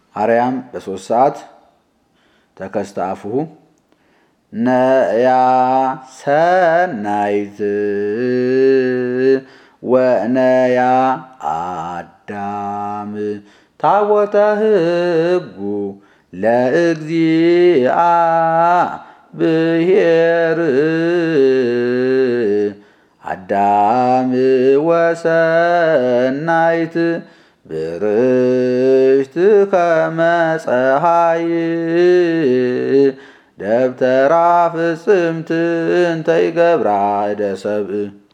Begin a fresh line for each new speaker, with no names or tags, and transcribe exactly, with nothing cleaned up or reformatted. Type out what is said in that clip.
አርያም በሶስት ሰዓት ተከስተ አፉሁ ነያ ሰናይት ወነያ አዳም ታቦተ ሕጉ ለእግዚአብሔር አዳም ወሰናይት ብርሽት ከመ ፀሐይ ደብተራ ፍጽምት እንተ ይገብራ እደ ሰብእ